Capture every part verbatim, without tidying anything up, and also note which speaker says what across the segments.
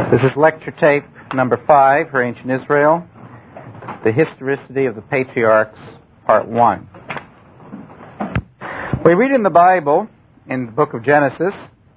Speaker 1: This is lecture tape number five for Ancient Israel, the Historicity of the Patriarchs, part one. We read in the Bible, in the book of Genesis,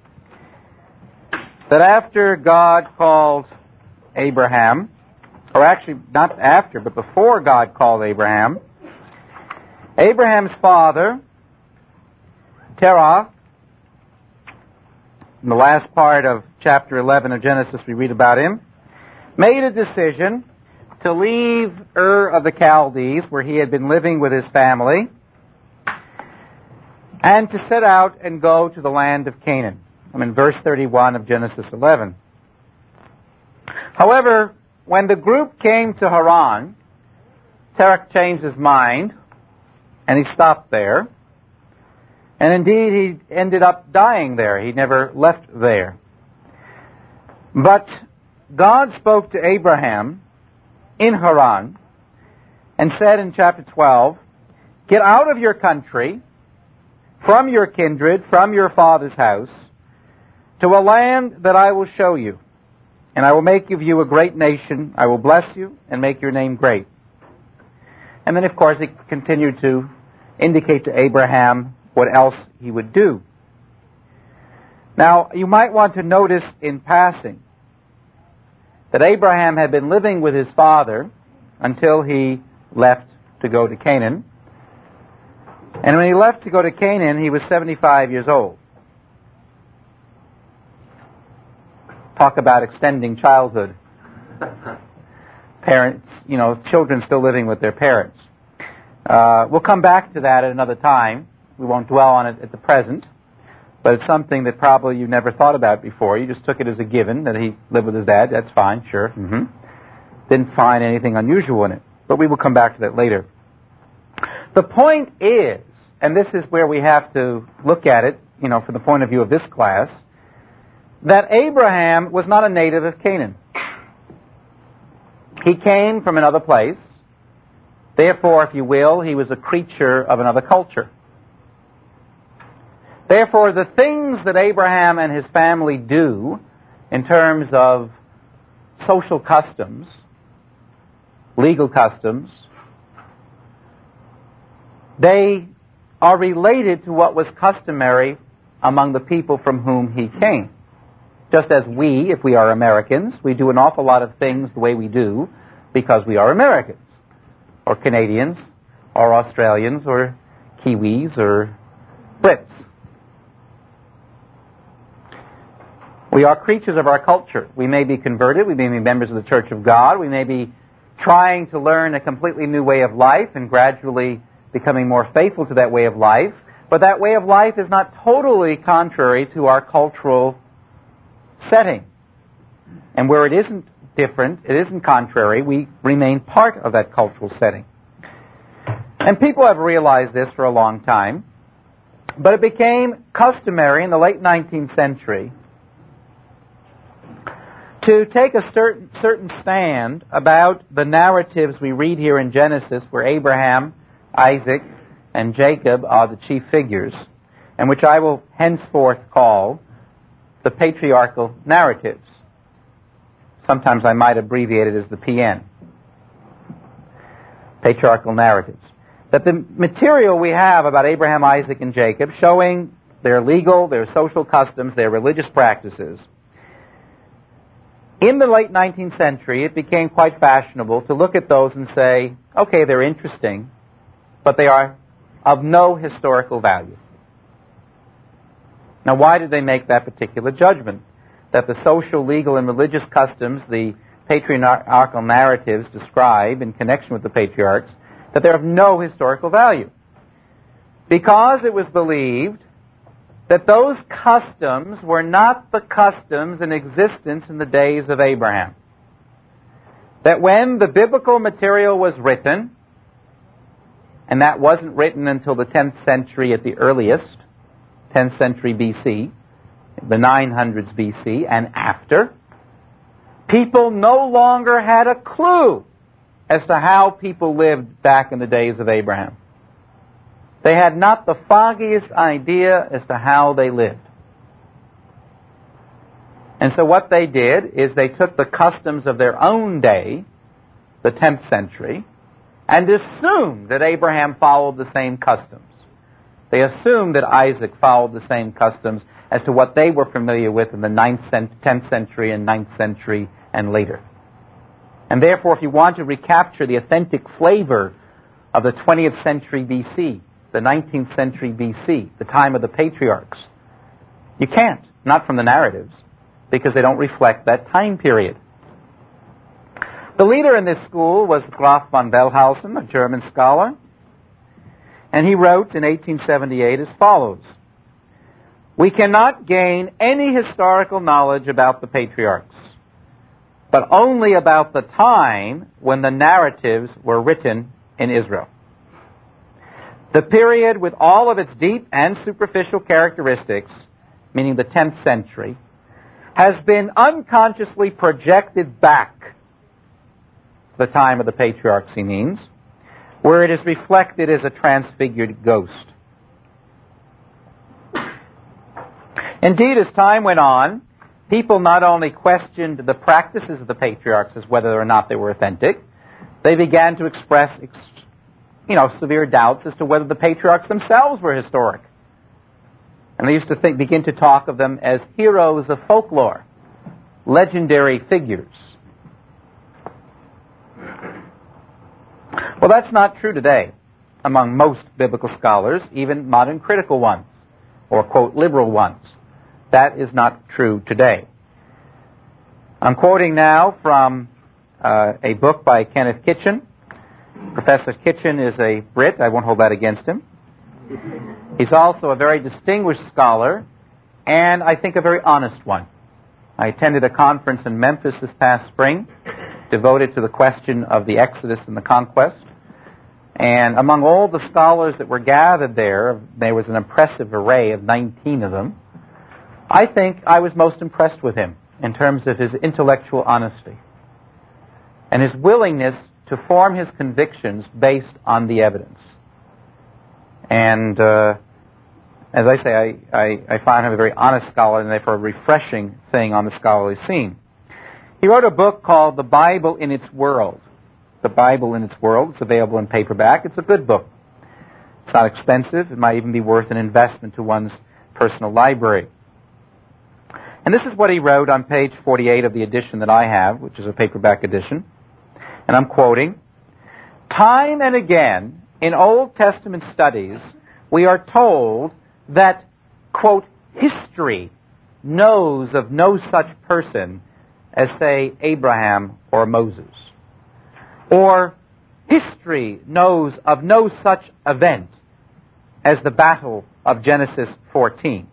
Speaker 1: that after God called Abraham, or actually not after, but before God called Abraham, Abraham's father, Terah, in the last part of chapter eleven of Genesis we read about him, made a decision to leave Ur of the Chaldees, where he had been living with his family, and to set out and go to the land of Canaan. I'm in verse thirty-one of Genesis eleven. However, when the group came to Haran, Terah changed his mind, and he stopped there. And indeed, he ended up dying there. He never left there. But God spoke to Abraham in Haran and said in chapter twelve, "Get out of your country, from your kindred, from your father's house, to a land that I will show you. And I will make of you a great nation. I will bless you and make your name great." And then, of course, he continued to indicate to Abraham what else he would do. Now, you might want to notice in passing that Abraham had been living with his father until he left to go to Canaan. And when he left to go to Canaan, he was seventy-five years old. Talk about extending childhood. Parents, you know, children still living with their parents. Uh, we'll come back to that at another time. We won't dwell on it at the present, but it's something that probably you never thought about before. You just took it as a given that he lived with his dad. That's fine, sure. Mm-hmm. Didn't find anything unusual in it, but we will come back to that later. The point is, and this is where we have to look at it, you know, from the point of view of this class, that Abraham was not a native of Canaan. He came from another place. Therefore, if you will, he was a creature of another culture. Therefore, the things that Abraham and his family do in terms of social customs, legal customs, they are related to what was customary among the people from whom he came. Just as we, if we are Americans, we do an awful lot of things the way we do because we are Americans, or Canadians, or Australians, or Kiwis, or Brits. We are creatures of our culture. We may be converted, we may be members of the Church of God, we may be trying to learn a completely new way of life and gradually becoming more faithful to that way of life, but that way of life is not totally contrary to our cultural setting. And where it isn't different, it isn't contrary, we remain part of that cultural setting. And people have realized this for a long time, but it became customary in the late nineteenth century to take a certain, certain stand about the narratives we read here in Genesis, where Abraham, Isaac, and Jacob are the chief figures, and which I will henceforth call the patriarchal narratives. Sometimes I might abbreviate it as the P N. Patriarchal narratives. That the material we have about Abraham, Isaac, and Jacob, showing their legal, their social customs, their religious practices, in the late nineteenth century, it became quite fashionable to look at those and say, okay, they're interesting, but they are of no historical value. Now, why did they make that particular judgment? That the social, legal, and religious customs the patriarchal narratives describe in connection with the patriarchs, that they're of no historical value. Because it was believed that those customs were not the customs in existence in the days of Abraham. That when the biblical material was written, and that wasn't written until the tenth century at the earliest, tenth century B C, the nine hundreds B C and after, people no longer had a clue as to how people lived back in the days of Abraham. They had not the foggiest idea as to how they lived. And so what they did is they took the customs of their own day, the tenth century, and assumed that Abraham followed the same customs. They assumed that Isaac followed the same customs as to what they were familiar with in the ninth, tenth century and ninth century and later. And therefore, if you want to recapture the authentic flavor of the twentieth century B C, the nineteenth century B C, the time of the patriarchs, you can't, not from the narratives, because they don't reflect that time period. The leader in this school was Graf von Wellhausen, a German scholar, and he wrote in eighteen seventy-eight as follows: "We cannot gain any historical knowledge about the patriarchs, but only about the time when the narratives were written in Israel. The period with all of its deep and superficial characteristics, meaning the tenth century, has been unconsciously projected back to the time of the patriarchs, he means, where it is reflected as a transfigured ghost. Indeed, as time went on, people not only questioned the practices of the patriarchs as whether or not they were authentic, they began to express, you know, severe doubts as to whether the patriarchs themselves were historic. And they used to think, begin to talk of them as heroes of folklore, legendary figures. Well, that's not true today among most biblical scholars, even modern critical ones, or, quote, liberal ones. That is not true today. I'm quoting now from uh, a book by Kenneth Kitchen. Professor Kitchen is a Brit. I won't hold that against him. He's also a very distinguished scholar, and I think a very honest one. I attended a conference in Memphis this past spring devoted to the question of the Exodus and the conquest. And among all the scholars that were gathered there, there was an impressive array of nineteen of them. I think I was most impressed with him in terms of his intellectual honesty and his willingness to form his convictions based on the evidence. And uh, as I say, I, I, I find him a very honest scholar and therefore a refreshing thing on the scholarly scene. He wrote a book called The Bible in Its World. The Bible in Its World. It's available in paperback. It's a good book. It's not expensive. It might even be worth an investment to one's personal library. And this is what he wrote on page forty-eight of the edition that I have, which is a paperback edition. And I'm quoting, "Time and again, in Old Testament studies, we are told that, quote, history knows of no such person as, say, Abraham or Moses. Or history knows of no such event as the battle of Genesis fourteen.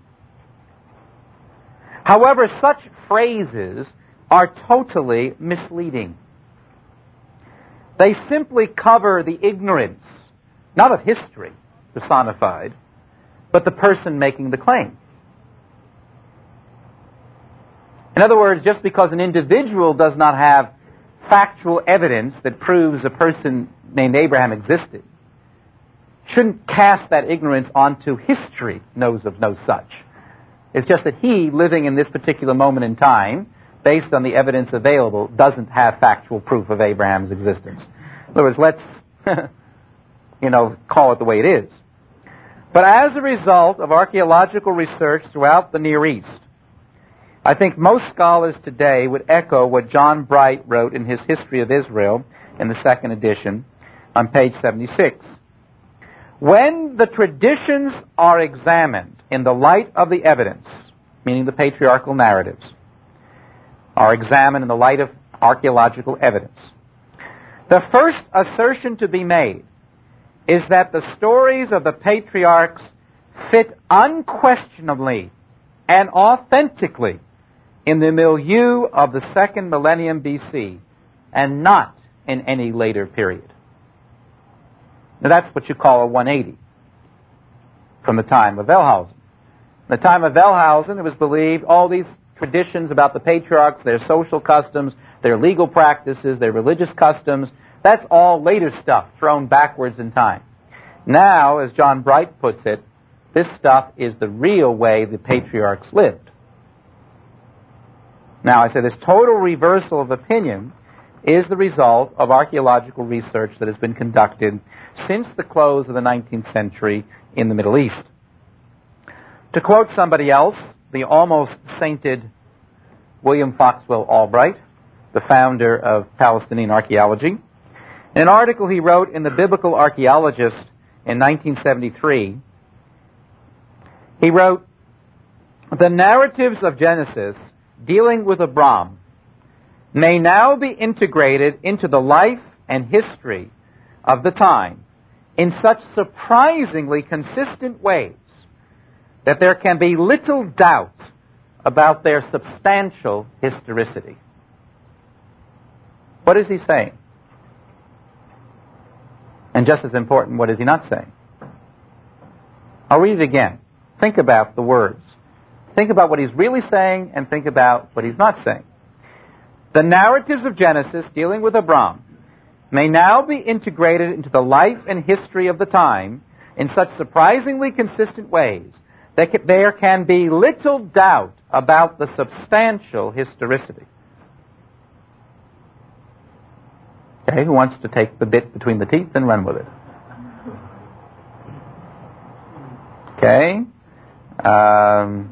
Speaker 1: However, such phrases are totally misleading. They simply cover the ignorance, not of history personified, but the person making the claim. In other words, just because an individual does not have factual evidence that proves a person named Abraham existed, shouldn't cast that ignorance onto history knows of no such. It's just that he, living in this particular moment in time, based on the evidence available, doesn't have factual proof of Abraham's existence. In other words, let's, you know, call it the way it is. But as a result of archaeological research throughout the Near East, I think most scholars today would echo what John Bright wrote in his History of Israel in the second edition on page seventy-six. When the traditions are examined in the light of the evidence, meaning the patriarchal narratives, are examined in the light of archaeological evidence, the first assertion to be made is that the stories of the patriarchs fit unquestionably and authentically in the milieu of the second millennium B C and not in any later period. Now that's what you call a one eighty from the time of Wellhausen. In the time of Wellhausen, it was believed all these traditions about the patriarchs, their social customs, their legal practices, their religious customs, that's all later stuff thrown backwards in time. Now, as John Bright puts it, this stuff is the real way the patriarchs lived. Now, I say this total reversal of opinion is the result of archaeological research that has been conducted since the close of the nineteenth century in the Middle East. To quote somebody else, the almost sainted William Foxwell Albright, the founder of Palestinian archaeology, in an article he wrote in the Biblical Archaeologist in nineteen seventy-three, he wrote, "The narratives of Genesis dealing with Abram may now be integrated into the life and history of the time in such surprisingly consistent ways that there can be little doubt about their substantial historicity." What is he saying? And just as important, what is he not saying? I'll read it again. Think about the words. Think about what he's really saying and think about what he's not saying. The narratives of Genesis dealing with Abram may now be integrated into the life and history of the time in such surprisingly consistent ways that there can be little doubt about the substantial historicity. Okay, who wants to take the bit between the teeth and run with it? Okay. Um,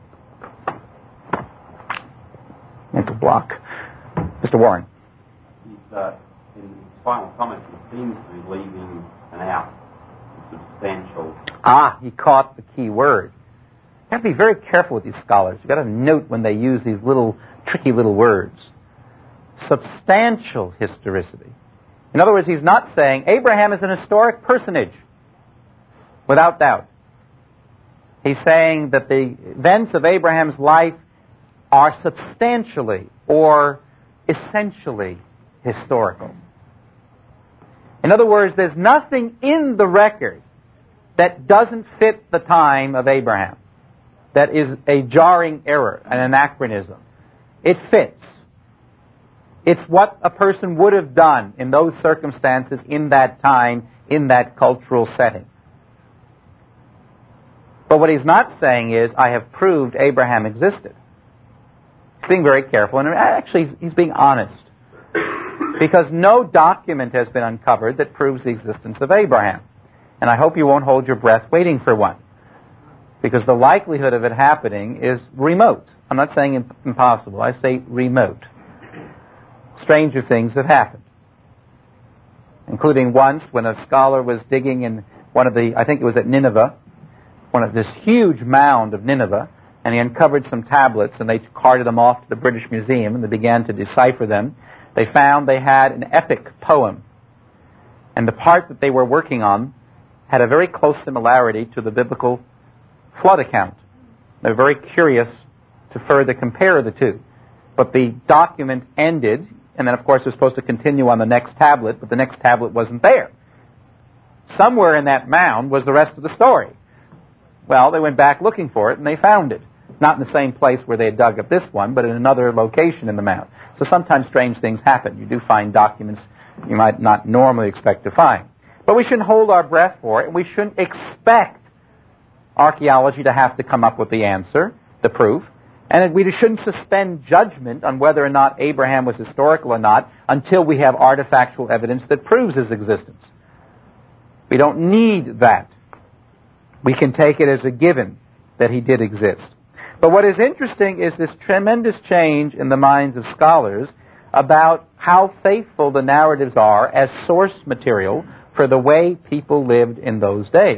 Speaker 1: mental block. Mister Warren.
Speaker 2: He's, uh, in his final comment, he seems to be leaving an out, substantial.
Speaker 1: Ah, he caught the key word. You've got to be very careful with these scholars. You've got to note when they use these little, tricky little words. Substantial historicity. In other words, he's not saying Abraham is an historic personage, without doubt. He's saying that the events of Abraham's life are substantially or essentially historical. In other words, there's nothing in the record that doesn't fit the time of Abraham, that is a jarring error, an anachronism. It fits. It's what a person would have done in those circumstances, in that time, in that cultural setting. But what he's not saying is, I have proved Abraham existed. He's being very careful, and actually he's being honest. Because no document has been uncovered that proves the existence of Abraham. And I hope you won't hold your breath waiting for one. Because the likelihood of it happening is remote. I'm not saying impossible, I say remote. Stranger things have happened. Including once when a scholar was digging in one of the, I think it was at Nineveh, one of this huge mound of Nineveh, and he uncovered some tablets, and they carted them off to the British Museum, and they began to decipher them. They found they had an epic poem, and the part that they were working on had a very close similarity to the biblical flood account. They were very curious to further compare the two. But the document ended, and then of course it was supposed to continue on the next tablet, but the next tablet wasn't there. Somewhere in that mound was the rest of the story. Well, they went back looking for it, and they found it. Not in the same place where they had dug up this one, but in another location in the mound. So sometimes strange things happen. You do find documents you might not normally expect to find. But we shouldn't hold our breath for it, and we shouldn't expect archaeology to have to come up with the answer, the proof. And we shouldn't suspend judgment on whether or not Abraham was historical or not until we have artifactual evidence that proves his existence. We don't need that. We can take it as a given that he did exist. But what is interesting is this tremendous change in the minds of scholars about how faithful the narratives are as source material for the way people lived in those days.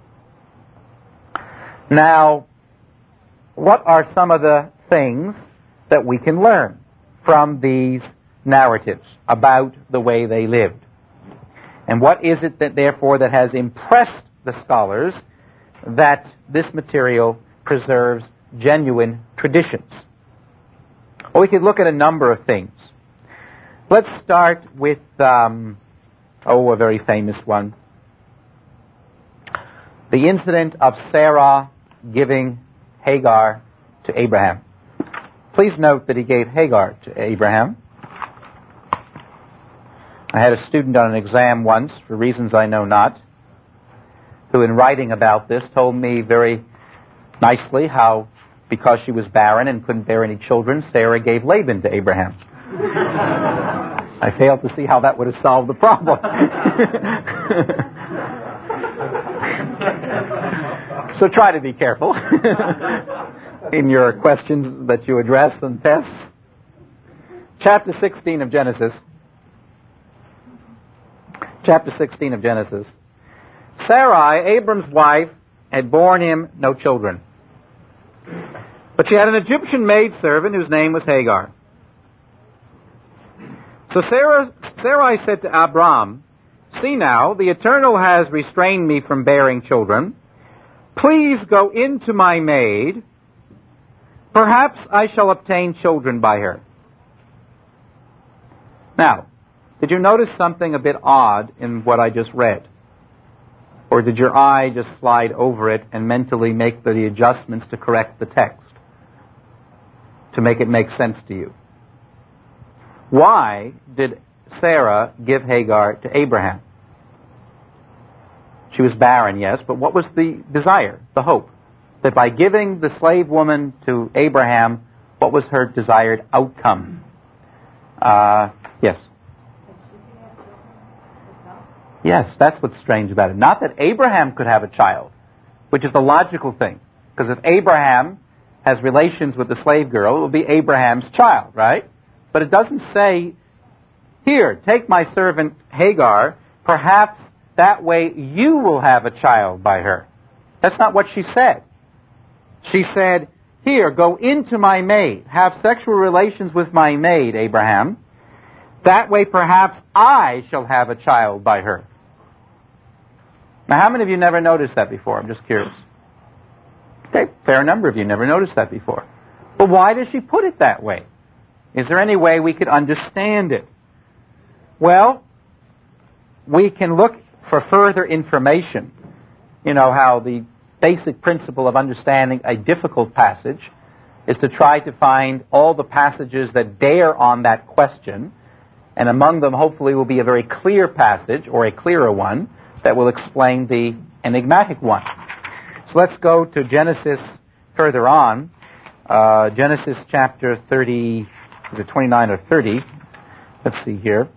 Speaker 1: Now, what are some of the things that we can learn from these narratives about the way they lived? And what is it that, therefore, that has impressed the scholars that this material preserves genuine traditions? Well, we could look at a number of things. Let's start with, um, oh, a very famous one. The incident of Sarah giving Hagar to Abraham. Please note that he gave Hagar to Abraham. I had a student on an exam once, for reasons I know not, who in writing about this told me very nicely how because she was barren and couldn't bear any children, Sarah gave Laban to Abraham. I failed to see how that would have solved the problem. So try to be careful in your questions that you address and tests. Chapter sixteen of Genesis. Chapter sixteen of Genesis. Sarai, Abram's wife, had borne him no children. But she had an Egyptian maidservant whose name was Hagar. So Sarah, Sarai said to Abram, "See now, the Eternal has restrained me from bearing children. Please go into my maid. Perhaps I shall obtain children by her." Now, did you notice something a bit odd in what I just read? Or did your eye just slide over it and mentally make the adjustments to correct the text, to make it make sense to you? Why did Sarah give Hagar to Abraham? She was barren, yes, but what was the desire, the hope? That by giving the slave woman to Abraham, what was her desired outcome? Uh, yes. Yes, that's what's strange about it. Not that Abraham could have a child, which is the logical thing. Because if Abraham has relations with the slave girl, it will be Abraham's child, right? But it doesn't say, "Here, take my servant Hagar, perhaps that way you will have a child by her." That's not what she said. She said, "Here, go into my maid, have sexual relations with my maid, Abraham. That way perhaps I shall have a child by her." Now, how many of you never noticed that before? I'm just curious. Okay, fair number of you never noticed that before. But why does she put it that way? Is there any way we could understand it? Well, we can look for further information. You know how the basic principle of understanding a difficult passage is to try to find all the passages that bear on that question, and among them hopefully will be a very clear passage, or a clearer one, that will explain the enigmatic one. So let's go to Genesis further on. Uh, Genesis chapter thirty, is it twenty-nine or thirty? Let's see here.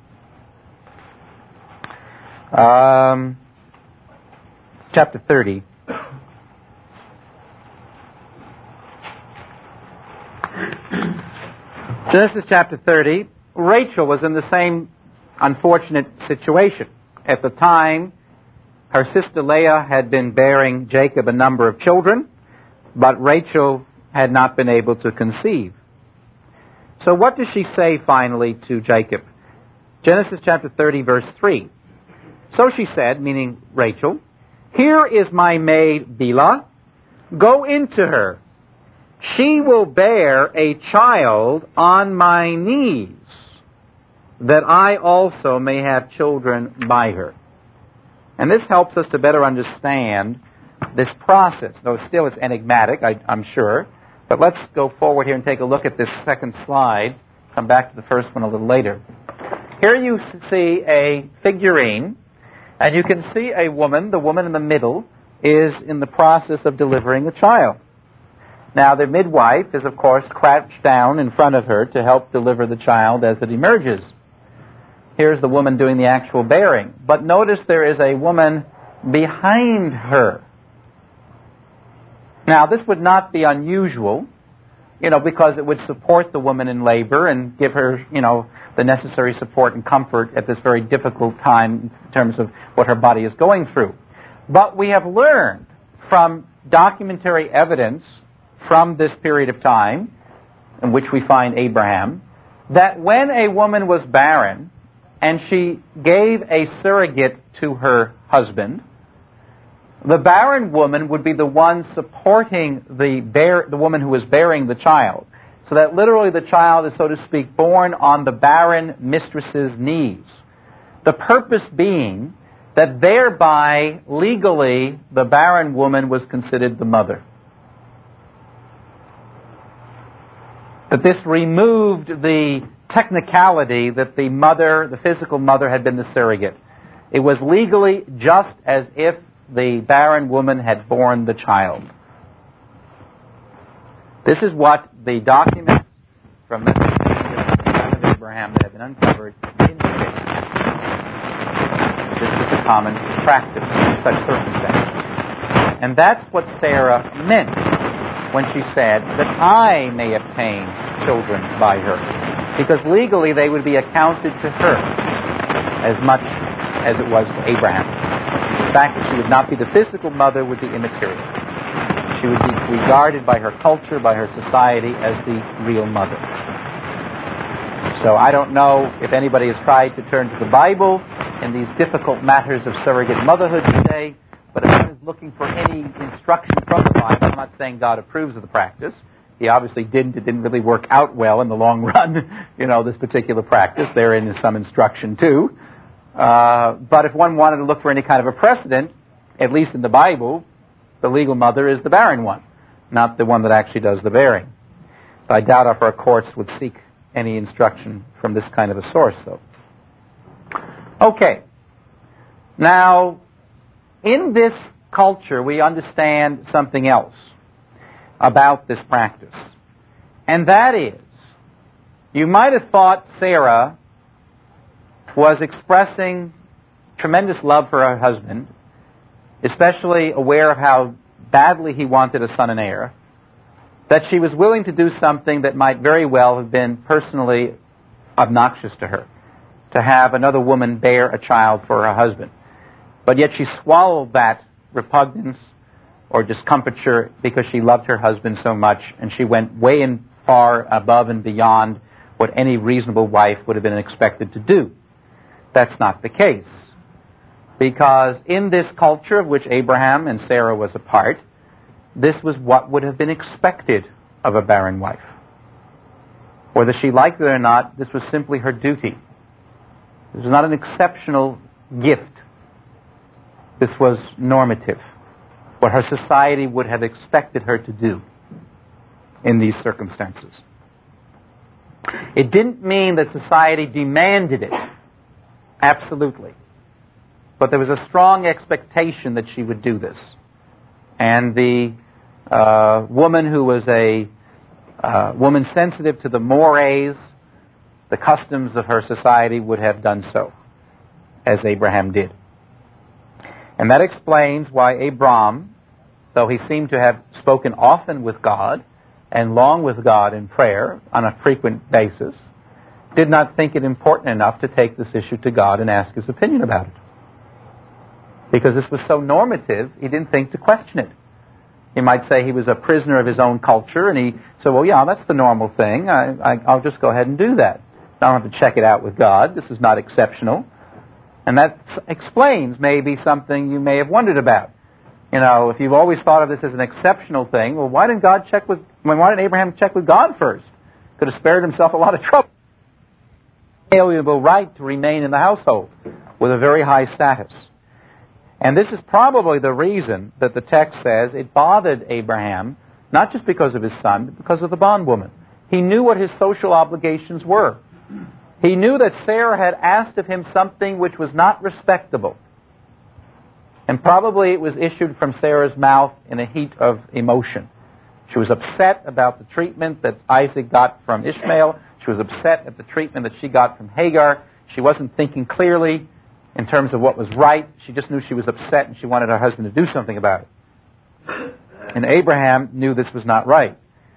Speaker 1: Um, chapter thirty. Genesis chapter thirty. Rachel was in the same unfortunate situation. At the time, her sister Leah had been bearing Jacob a number of children, but Rachel had not been able to conceive. So what does she say finally to Jacob? Genesis chapter thirty, verse three. "So she said," meaning Rachel, "Here is my maid Bilhah. Go into her. She will bear a child on my knees, that I also may have children by her." And this helps us to better understand this process, though still it's enigmatic, I, I'm sure. But let's go forward here and take a look at this second slide. Come back to the first one a little later. Here you see a figurine, and you can see a woman. The woman in the middle is in the process of delivering a child. Now, the midwife is, of course, crouched down in front of her to help deliver the child as it emerges. Here's the woman doing the actual bearing. But notice there is a woman behind her. Now, this would not be unusual, you know, because it would support the woman in labor and give her, you know, the necessary support and comfort at this very difficult time in terms of what her body is going through. But we have learned from documentary evidence from this period of time, in which we find Abraham, that when a woman was barren and she gave a surrogate to her husband, the barren woman would be the one supporting the bear, the woman who was bearing the child. So that literally the child is, so to speak, born on the barren mistress's knees. The purpose being that thereby, legally, the barren woman was considered the mother. That this removed the technicality that the mother, the physical mother, had been the surrogate. It was legally just as if the barren woman had borne the child. This is what the documents from the time of Abraham that have been uncovered indicate. This is a common practice in such circumstances. And that's what Sarah meant when she said that I may obtain children by her. Because legally they would be accounted to her as much as it was to Abraham. The fact that she would not be the physical mother would be immaterial. She would be regarded by her culture, by her society, as the real mother. So I don't know if anybody has tried to turn to the Bible in these difficult matters of surrogate motherhood today, but if one is looking for any instruction from the Bible, I'm not saying God approves of the practice. He obviously didn't. It didn't really work out well in the long run, you know, this particular practice. Therein is some instruction, too. Uh, but if one wanted to look for any kind of a precedent, at least in the Bible, the legal mother is the barren one, not the one that actually does the bearing. So I doubt if our courts would seek any instruction from this kind of a source, though. Okay. Now, in this culture, we understand something else about this practice. And that is, you might have thought Sarah was expressing tremendous love for her husband, especially aware of how badly he wanted a son and heir, that she was willing to do something that might very well have been personally obnoxious to her, to have another woman bear a child for her husband. But yet she swallowed that repugnance or discomfiture because she loved her husband so much, and she went way and far above and beyond what any reasonable wife would have been expected to do. That's not the case. Because in this culture of which Abraham and Sarah was a part, this was what would have been expected of a barren wife. Whether she liked it or not, this was simply her duty. This was not an exceptional gift. This was normative, what her society would have expected her to do in these circumstances. It didn't mean that society demanded it, absolutely. But there was a strong expectation that she would do this. And the uh, woman who was a uh, woman sensitive to the mores, the customs of her society, would have done so, as Abraham did. And that explains why Abram, though he seemed to have spoken often with God and long with God in prayer on a frequent basis, did not think it important enough to take this issue to God and ask his opinion about it. Because this was so normative, he didn't think to question it. He might say he was a prisoner of his own culture, and he said, well, yeah, that's the normal thing. I, I, I'll just go ahead and do that. I don't have to check it out with God. This is not exceptional. And that explains maybe something you may have wondered about. You know, if you've always thought of this as an exceptional thing, well, why didn't God check with, why didn't Abraham check with God first? Could have spared himself a lot of trouble. Inalienable right to remain in the household with a very high status. And this is probably the reason that the text says it bothered Abraham, not just because of his son, but because of the bondwoman. He knew what his social obligations were. He knew that Sarah had asked of him something which was not respectable. And probably it was issued from Sarah's mouth in a heat of emotion. She was upset about the treatment that Isaac got from Ishmael. She was upset at the treatment that she got from Hagar. She wasn't thinking clearly in terms of what was right. She just knew she was upset and she wanted her husband to do something about it. And Abraham knew this was not right.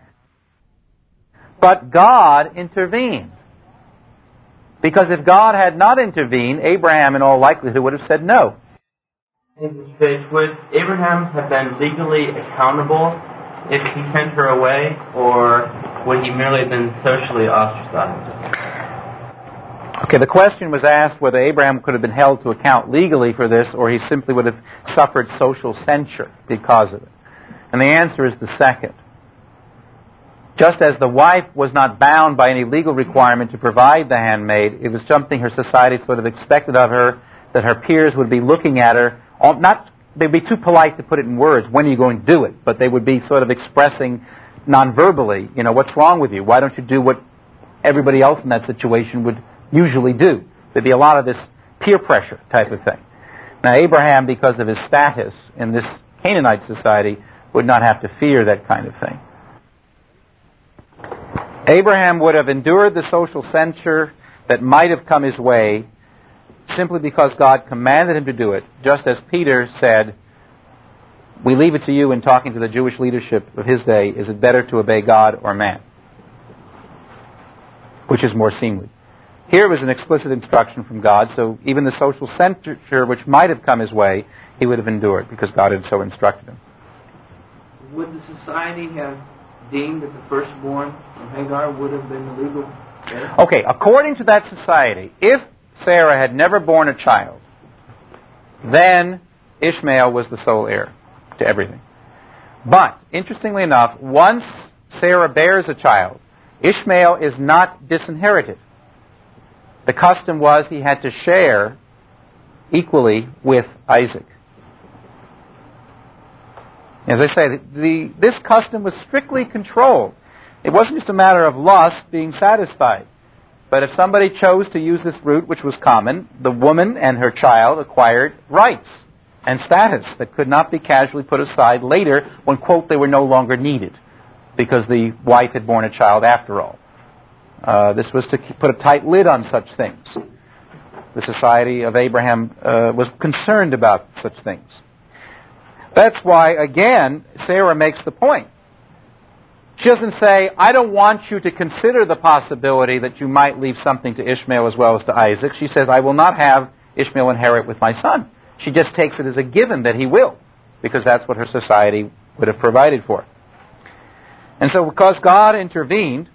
Speaker 1: But God intervened. Because if God had not intervened, Abraham in all likelihood would have said no.
Speaker 3: In this case, would Abraham have been legally accountable if he sent her away, or would he merely have been socially ostracized?
Speaker 1: Okay, the question was asked whether Abraham could have been held to account legally for this, or he simply would have suffered social censure because of it. And the answer is the second. Just as the wife was not bound by any legal requirement to provide the handmaid, it was something her society sort of expected of her, that her peers would be looking at her. Not, they'd be too polite to put it in words, when are you going to do it? But they would be sort of expressing non-verbally, you know, what's wrong with you? Why don't you do what everybody else in that situation would usually do? There'd be a lot of this peer pressure type of thing. Now, Abraham, because of his status in this Canaanite society, would not have to fear that kind of thing. Abraham would have endured the social censure that might have come his way simply because God commanded him to do it, just as Peter said, we leave it to you in talking to the Jewish leadership of his day, is it better to obey God or man? Which is more seemly. Here was an explicit instruction from God, so even the social censure which might have come his way, he would have endured because God had so instructed him.
Speaker 4: Would the society have deemed that the firstborn from Hagar would have been the legal heir?
Speaker 1: Okay, according to that society, if Sarah had never borne a child, then Ishmael was the sole heir to everything. But, interestingly enough, once Sarah bears a child, Ishmael is not disinherited. The custom was he had to share equally with Isaac. As I say, the, this custom was strictly controlled. It wasn't just a matter of lust being satisfied. But if somebody chose to use this route, which was common, the woman and her child acquired rights and status that could not be casually put aside later when, quote, they were no longer needed because the wife had borne a child after all. Uh, this was to put a tight lid on such things. The society of Abraham uh, was concerned about such things. That's why, again, Sarah makes the point. She doesn't say, I don't want you to consider the possibility that you might leave something to Ishmael as well as to Isaac. She says, I will not have Ishmael inherit with my son. She just takes it as a given that he will, because that's what her society would have provided for. And so because God intervened,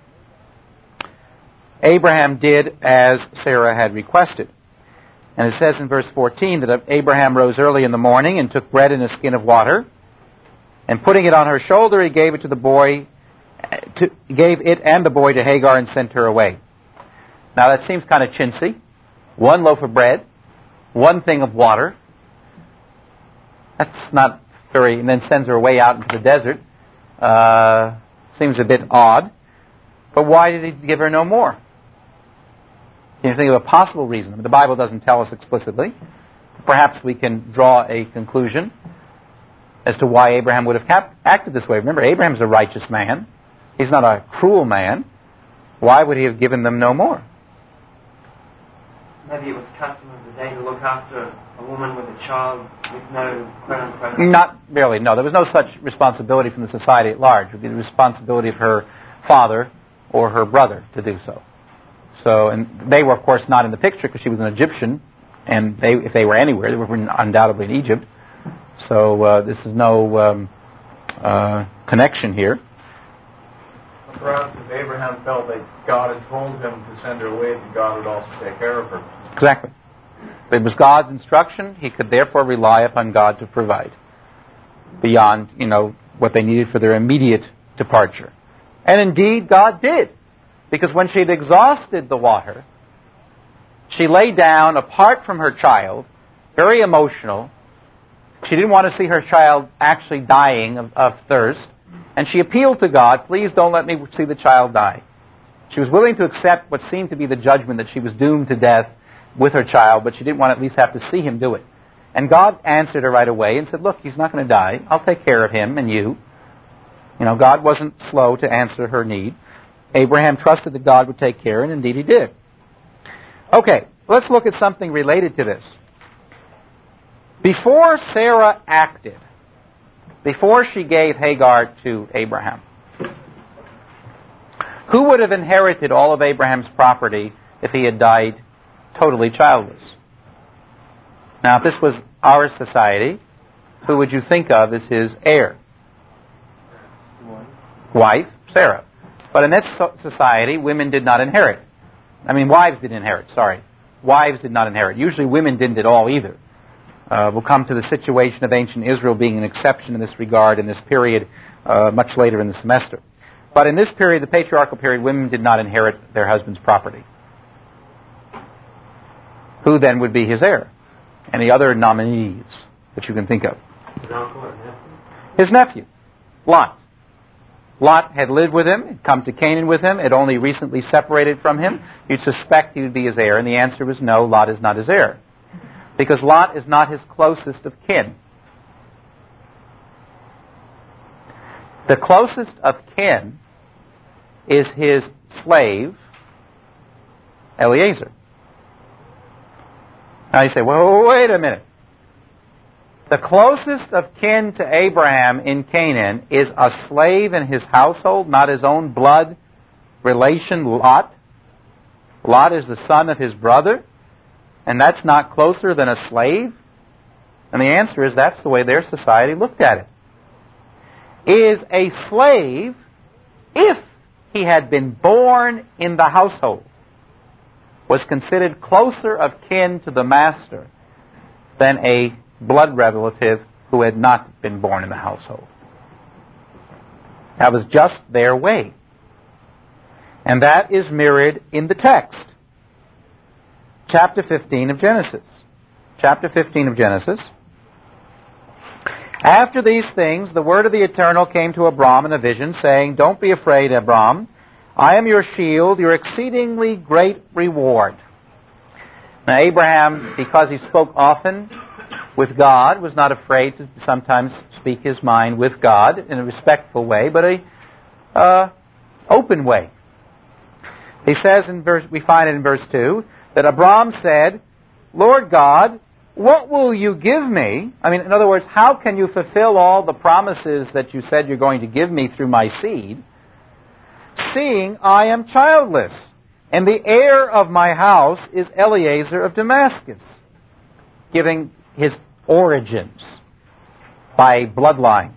Speaker 1: Abraham did as Sarah had requested. And it says in verse fourteen that Abraham rose early in the morning and took bread in a skin of water, and putting it on her shoulder, he gave it to the boy, to, gave it and the boy to Hagar and sent her away. Now that seems kind of chintzy. One loaf of bread, one thing of water. That's not very, and then sends her away out into the desert. Uh, seems a bit odd. But why did he give her no more? Can you think of a possible reason? I mean, the Bible doesn't tell us explicitly. Perhaps we can draw a conclusion as to why Abraham would have cap- acted this way. Remember, Abraham's a righteous man. He's not a cruel man. Why would he have given them no more?
Speaker 3: Maybe it was custom of the day to look after a woman with a child with no quote-unquote...
Speaker 1: Not really, no. There was no such responsibility from the society at large. It would be the responsibility of her father or her brother to do so. So, and they were, of course, not in the picture because she was an Egyptian, and they, if they were anywhere, they were undoubtedly in Egypt. So uh, this is no um, uh, connection here.
Speaker 5: Perhaps if Abraham felt that God had told him to send her away, that God would also take care of her.
Speaker 1: Exactly. It was God's instruction. He could therefore rely upon God to provide beyond, you know, what they needed for their immediate departure. And indeed, God did. Because when she had exhausted the water, she lay down apart from her child, very emotional. She didn't want to see her child actually dying of, of thirst. And she appealed to God, please don't let me see the child die. She was willing to accept what seemed to be the judgment that she was doomed to death with her child, but she didn't want to at least have to see him do it. And God answered her right away and said, look, he's not going to die. I'll take care of him and you. You know, God wasn't slow to answer her need. Abraham trusted that God would take care, and indeed he did. Okay, let's look at something related to this. Before Sarah acted, before she gave Hagar to Abraham, who would have inherited all of Abraham's property if he had died totally childless? Now, if this was our society, who would you think of as his heir? Wife, Sarah. But in that society, women did not inherit. I mean, wives didn't inherit, sorry. Wives did not inherit. Usually women didn't at all either. Uh, we'll come to the situation of ancient Israel being an exception in this regard in this period uh, much later in the semester. But in this period, the patriarchal period, women did not inherit their husband's property. Who then would be his heir? Any other nominees that you can think of?
Speaker 3: His uncle or nephew?
Speaker 1: His nephew, Lot. Lot had lived with him, had come to Canaan with him, had only recently separated from him. You'd suspect he would be his heir, and the answer was no, Lot is not his heir. Because Lot is not his closest of kin. The closest of kin is his slave, Eliezer. Now you say, well, wait a minute. The closest of kin to Abraham in Canaan is a slave in his household, not his own blood relation, Lot. Lot is the son of his brother, and that's not closer than a slave? And the answer is that's the way their society looked at it. Is a slave, if he had been born in the household, was considered closer of kin to the master than a blood relative who had not been born in the household. That was just their way. And that is mirrored in the text. Chapter fifteen of Genesis. Chapter fifteen of Genesis. After these things, the word of the Eternal came to Abram in a vision, saying, Don't be afraid, Abram. I am your shield, your exceedingly great reward. Now, Abraham, because he spoke often with God, was not afraid to sometimes speak his mind with God in a respectful way, but a uh, open way. He says in verse, we find it in verse two, that Abram said, Lord God, what will you give me? I mean, in other words, how can you fulfill all the promises that you said you're going to give me through my seed, seeing I am childless, and the heir of my house is Eliezer of Damascus, giving his origins by bloodline.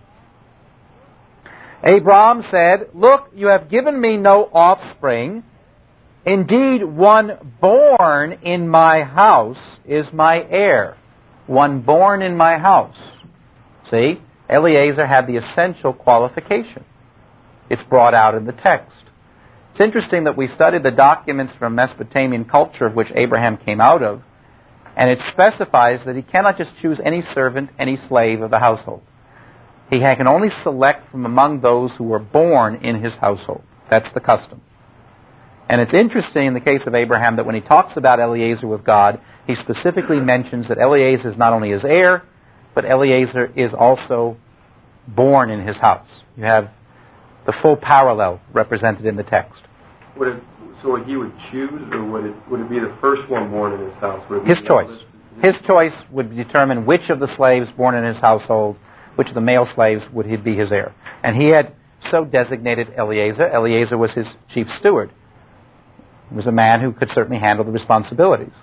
Speaker 1: Abram said, Look, you have given me no offspring. Indeed, one born in my house is my heir. One born in my house. See, Eliezer had the essential qualification. It's brought out in the text. It's interesting that we studied the documents from Mesopotamian culture of which Abraham came out of, and it specifies that he cannot just choose any servant, any slave of the household. He can only select from among those who were born in his household. That's the custom. And it's interesting in the case of Abraham that when he talks about Eliezer with God, he specifically mentions that Eliezer is not only his heir, but Eliezer is also born in his house. You have the full parallel represented in the text.
Speaker 6: Would it, so he would choose, or would it would it be the first one born in his house? Would it be
Speaker 1: his choice. His choice would determine which of the slaves born in his household, which of the male slaves would he be his heir. And he had so designated Eliezer. Eliezer was his chief steward. He was a man who could certainly handle the responsibilities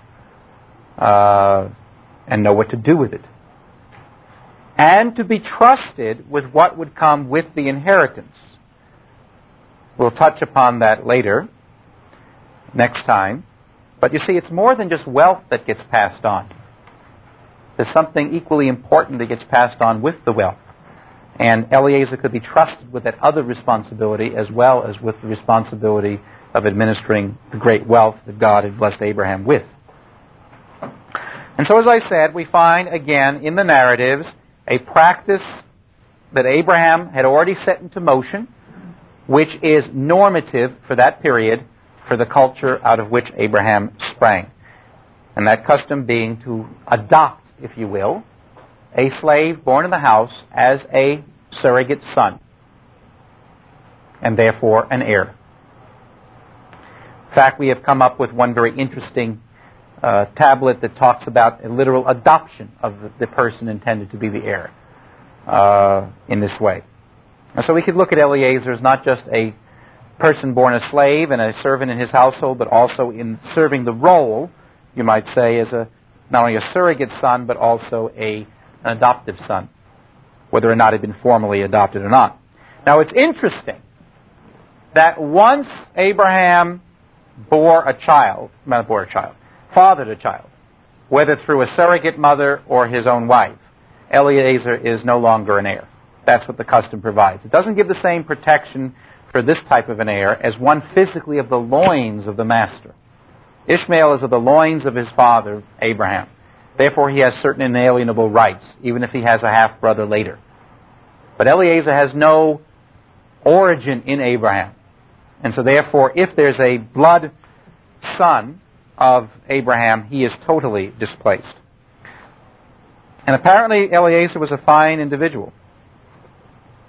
Speaker 1: uh, and know what to do with it. And to be trusted with what would come with the inheritance. We'll touch upon that later, next time. But you see, it's more than just wealth that gets passed on. There's something equally important that gets passed on with the wealth. And Eliezer could be trusted with that other responsibility as well as with the responsibility of administering the great wealth that God had blessed Abraham with. And so, as I said, we find again in the narratives a practice that Abraham had already set into motion, which is normative for that period, for the culture out of which Abraham sprang. And that custom being to adopt, if you will, a slave born in the house as a surrogate son, and therefore an heir. In fact, we have come up with one very interesting uh, tablet that talks about a literal adoption of the, the person intended to be the heir uh, in this way. And so we could look at Eliezer as not just a person born a slave and a servant in his household, but also in serving the role, you might say, as a not only a surrogate son, but also a, an adoptive son, whether or not he'd been formally adopted or not. Now, it's interesting that once Abraham bore a child, not bore a child, fathered a child, whether through a surrogate mother or his own wife, Eliezer is no longer an heir. That's what the custom provides. It doesn't give the same protection for this type of an heir as one physically of the loins of the master. Ishmael is of the loins of his father, Abraham. Therefore, he has certain inalienable rights, even if he has a half-brother later. But Eliezer has no origin in Abraham. And so therefore, if there's a blood son of Abraham, he is totally displaced. And apparently Eliezer was a fine individual,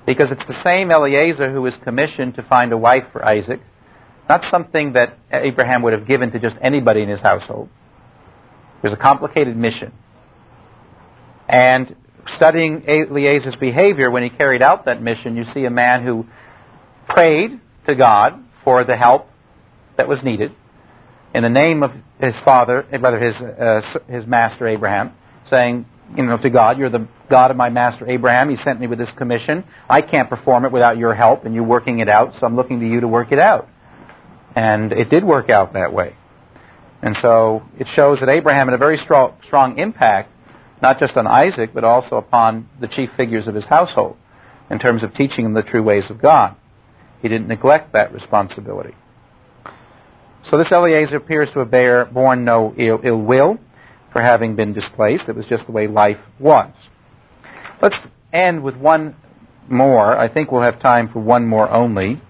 Speaker 1: because it's the same Eliezer who was commissioned to find a wife for Isaac, not something that Abraham would have given to just anybody in his household. It was a complicated mission. And studying Eliezer's behavior when he carried out that mission, you see a man who prayed to God for the help that was needed in the name of his father, rather his uh, his master Abraham, saying, you know, to God, "You're the God of my master Abraham. He sent me with this commission. I can't perform it without your help and you working it out, so I'm looking to you to work it out." And it did work out that way. And so it shows that Abraham had a very strong, strong impact, not just on Isaac, but also upon the chief figures of his household, in terms of teaching them the true ways of God. He didn't neglect that responsibility. So this Eliezer appears to have bear, borne no ill, ill will for having been displaced. It was just the way life was. Let's end with one more. I think we'll have time for one more only.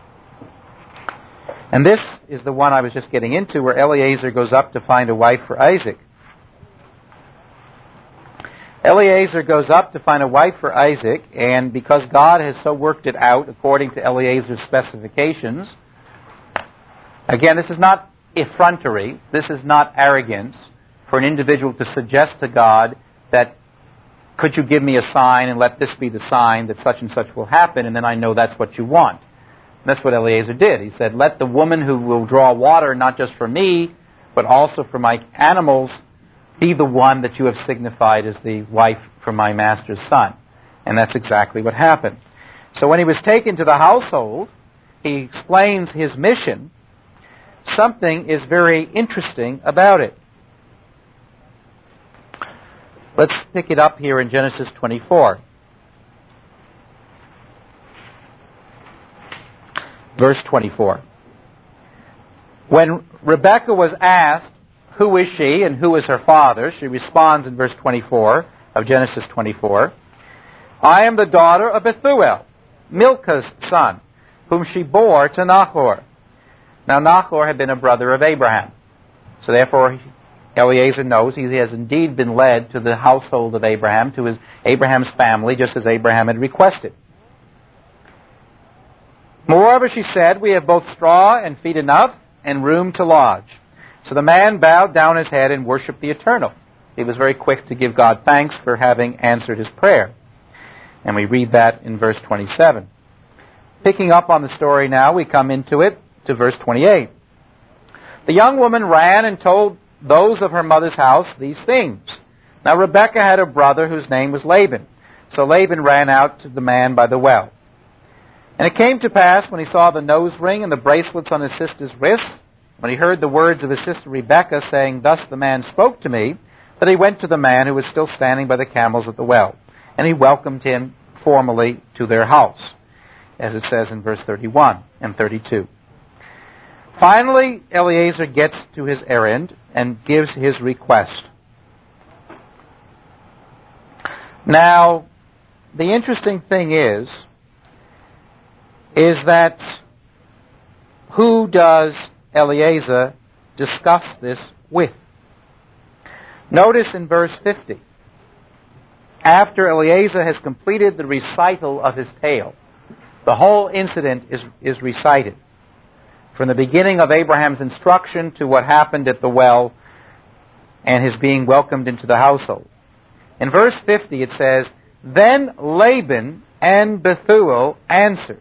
Speaker 1: And this is the one I was just getting into, where Eliezer goes up to find a wife for Isaac. Eliezer goes up to find a wife for Isaac, and because God has so worked it out according to Eliezer's specifications, again, this is not effrontery, this is not arrogance for an individual to suggest to God that, could you give me a sign and let this be the sign that such and such will happen, and then I know that's what you want. And that's what Eliezer did. He said, let the woman who will draw water not just for me, but also for my animals, be the one that you have signified as the wife for my master's son. And that's exactly what happened. So when he was taken to the household, he explains his mission. Something is very interesting about it. Let's pick it up here in Genesis twenty-four. Verse twenty-four. When Rebekah was asked, who is she and who is her father, she responds in verse twenty-four of Genesis twenty-four, I am the daughter of Bethuel, Milcah's son, whom she bore to Nahor. Now Nahor had been a brother of Abraham. So therefore Eliezer knows he has indeed been led to the household of Abraham, to his Abraham's family, just as Abraham had requested. Moreover, she said, we have both straw and feed enough and room to lodge. So the man bowed down his head and worshipped the Eternal. He was very quick to give God thanks for having answered his prayer. And we read that in verse twenty-seven. Picking up on the story now, we come into it to verse twenty-eight. The young woman ran and told those of her mother's house these things. Now Rebekah had a brother whose name was Laban. So Laban ran out to the man by the well. And it came to pass, when he saw the nose ring and the bracelets on his sister's wrists, when he heard the words of his sister Rebekah saying, thus the man spoke to me, that he went to the man who was still standing by the camels at the well. And he welcomed him formally to their house, as it says in verse thirty-one and thirty-two. Finally, Eliezer gets to his errand and gives his request. Now, the interesting thing is, is that who does Eliezer discuss this with? Notice in verse fifty, after Eliezer has completed the recital of his tale, the whole incident is, is recited, from the beginning of Abraham's instruction to what happened at the well and his being welcomed into the household. In verse fifty it says, then Laban and Bethuel answered.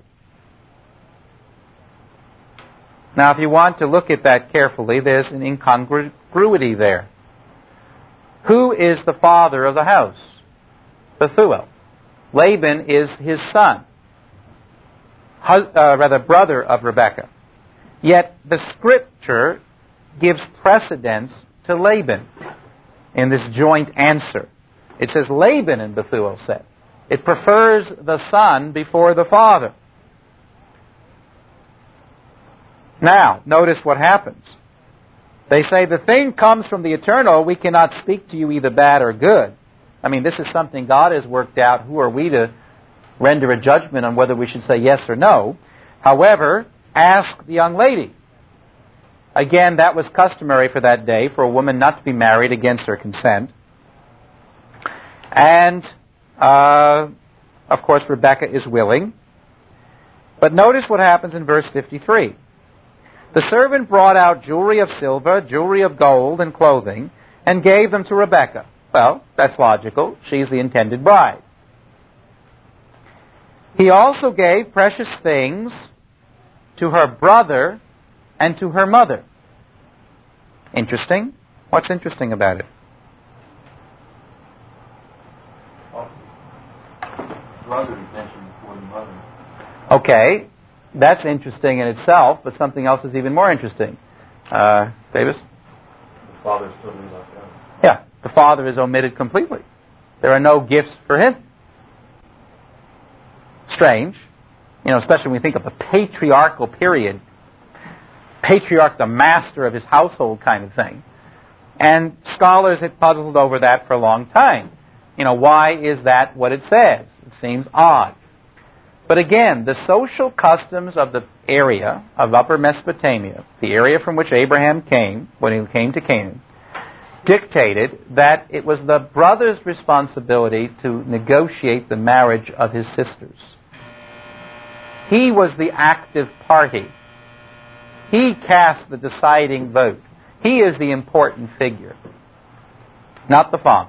Speaker 1: Now, if you want to look at that carefully, there's an incongruity there. Who is the father of the house? Bethuel. Laban is his son, hus- uh, rather brother of Rebekah. Yet the Scripture gives precedence to Laban in this joint answer. It says Laban and Bethuel said. It prefers the son before the father. Now, notice what happens. They say, the thing comes from the Eternal, we cannot speak to you either bad or good. I mean, this is something God has worked out. Who are we to render a judgment on whether we should say yes or no? However, ask the young lady. Again, that was customary for that day, for a woman not to be married against her consent. And uh, of course, Rebekah is willing. But notice what happens in verse fifty-three. The servant brought out jewelry of silver, jewelry of gold, and clothing, and gave them to Rebekah. Well, that's logical. She's the intended bride. He also gave precious things to her brother and to her mother. Interesting. What's interesting about it?
Speaker 2: Brother is mentioned before the mother.
Speaker 1: Okay, that's interesting in itself, but something else is even more interesting. Uh, Davis?
Speaker 6: The father's totally left out.
Speaker 1: Yeah, the father is omitted completely. There are no gifts for him. Strange. You know, especially when we think of the patriarchal period. Patriarch, the master of his household kind of thing. And scholars have puzzled over that for a long time. You know, why is that what it says? It seems odd. But again, the social customs of the area of Upper Mesopotamia, the area from which Abraham came when he came to Canaan, dictated that it was the brother's responsibility to negotiate the marriage of his sisters. He was the active party. He cast the deciding vote. He is the important figure, not the father.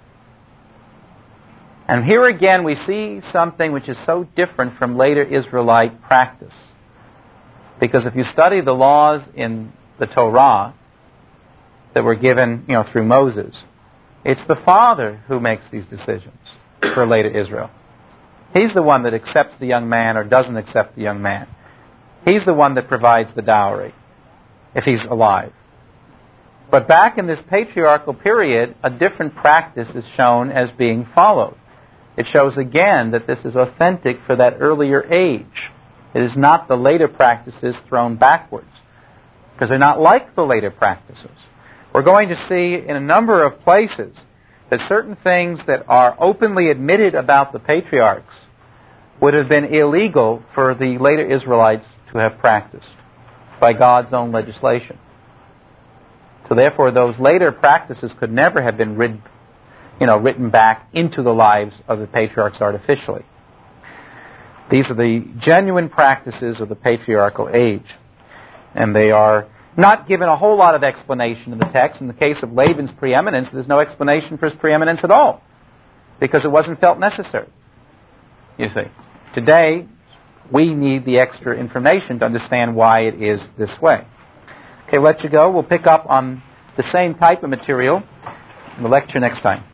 Speaker 1: And here again we see something which is so different from later Israelite practice. Because if you study the laws in the Torah that were given, you know, through Moses, it's the father who makes these decisions for later Israel. He's the one that accepts the young man or doesn't accept the young man. He's the one that provides the dowry, if he's alive. But back in this patriarchal period, a different practice is shown as being followed. It shows again that this is authentic for that earlier age. It is not the later practices thrown backwards, because they're not like the later practices. We're going to see in a number of places that certain things that are openly admitted about the patriarchs would have been illegal for the later Israelites to have practiced by God's own legislation. So therefore, those later practices could never have been written, you know, written back into the lives of the patriarchs artificially. These are the genuine practices of the patriarchal age. And they are not given a whole lot of explanation in the text. In the case of Laban's preeminence, there's no explanation for his preeminence at all, because it wasn't felt necessary. You see, today we need the extra information to understand why it is this way. Okay, let you go. We'll pick up on the same type of material in the lecture next time.